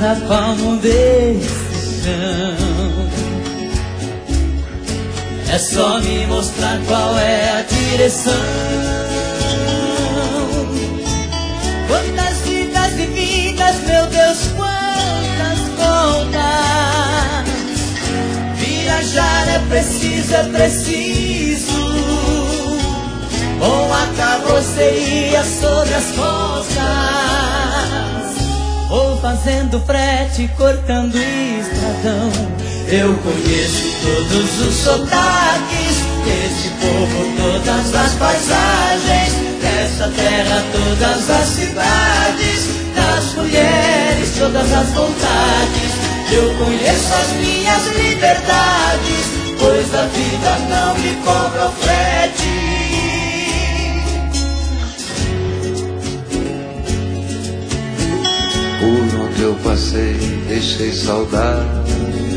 cada palmo desse chão. É só me mostrar qual é a direção. Quantas vidas vividas, meu Deus, quantas voltas. Viajar é preciso, com a carroceria sobre as costas. Vou fazendo frete, cortando estradão. Eu conheço todos os sotaques desse povo, todas as paisagens dessa terra, todas as cidades, das mulheres, todas as vontades. Eu conheço as minhas liberdades, pois a vida não me cobra o frete. Por onde eu passei, deixei saudade.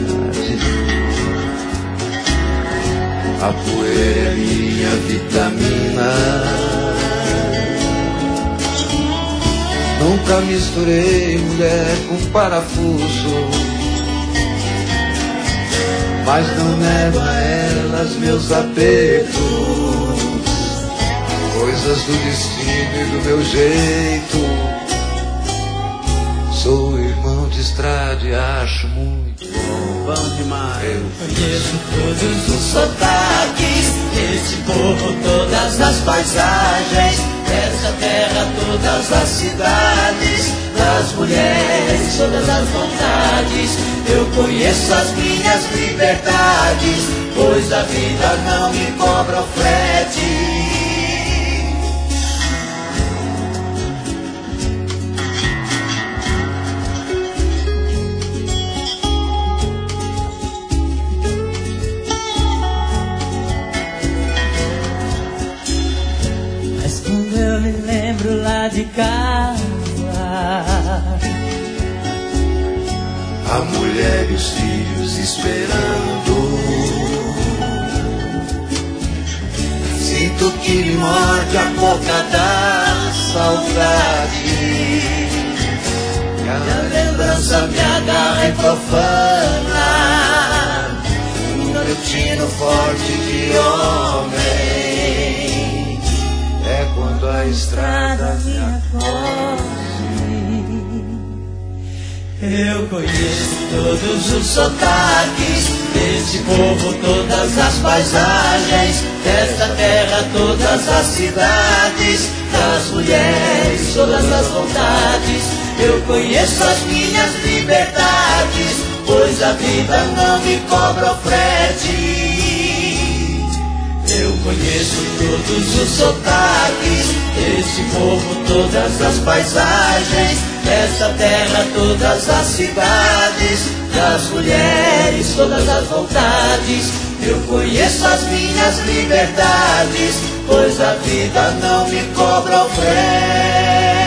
A poeira é minha vitamina. Nunca misturei mulher com parafuso, mas não nego a elas meus apertos. Coisas do destino e do meu jeito. Sou irmão de estrada e acho muito bom demais. Eu conheço todos os sotaques desse povo, todas as paisagens dessa terra, todas as cidades, das mulheres, todas as vontades. Eu conheço as minhas liberdades, pois a vida não me cobra o frete. Lá de casa, a mulher e os filhos esperando. Sinto que me morde a boca da saudade, e a lembrança me agarra e profana no destino forte de homem. É quando a estrada me acolhe. Eu conheço todos os sotaques desse povo, todas as paisagens desta terra, todas as cidades, das mulheres, todas as vontades. Eu conheço as minhas liberdades, pois a vida não me cobra o frete. Eu conheço todos os sotaques desse povo, todas as paisagens dessa terra, todas as cidades, das mulheres, todas as vontades. Eu conheço as minhas liberdades, pois a vida não me cobra o frete.